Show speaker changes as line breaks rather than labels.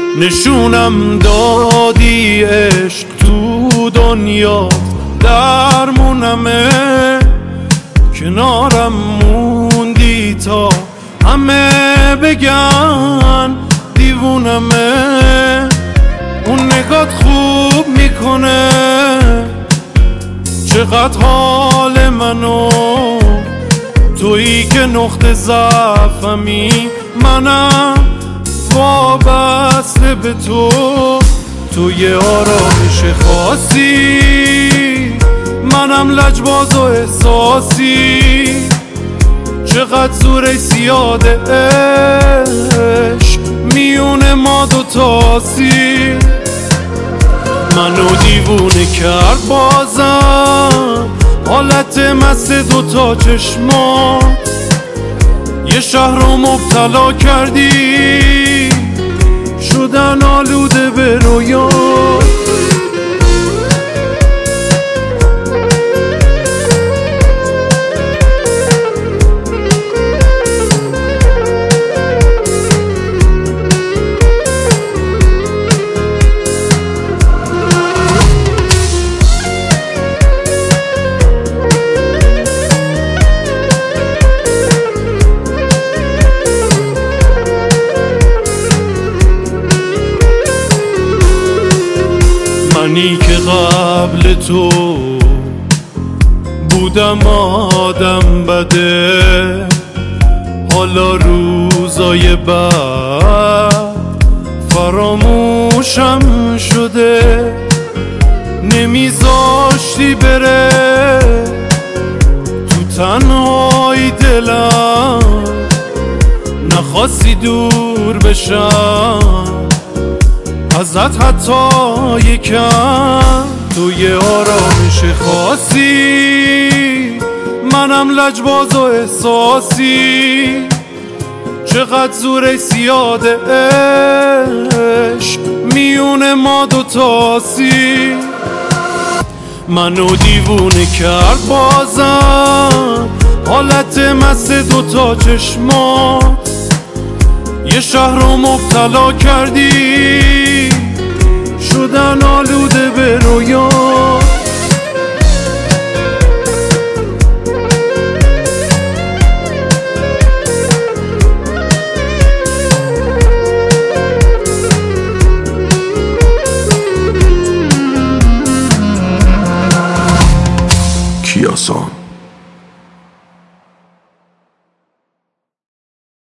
نشونم دادی عشق تو دنیا درمونمه، کنارم موندی تا همه بگن دیوونمه. اون نگات خوب میکنه چقدر حال منو، تویی که نقطه ضعفمی، منم وابسته به تو. تو یه آرامش خاصی، منم لجباز و احساسی، چقدر زوره زیاده عشق میونه ما دوتاسی. منو دیوونه کرد بازم حالت مست دوتا چشمات، یه شهر رو مبتلا کردی شدن آلوده به رویا. منی که قبل تو بودم آدم بده، حالا روزای بعد فراموشم شده. نمیذاشتی بره تو تنهای دلم، نخواستی دور بشم ازت حتی یکم. تو یه آرامش خاصی، منم لجباز و احساسی، چقدر زوره زیاده عشق میونه ما دوتاسی. منو دیوونه کرد بازم حالت مست دوتا چشمات، یه شهر رو مبتلا کردی شدن آلوده به رویا.
کیاسان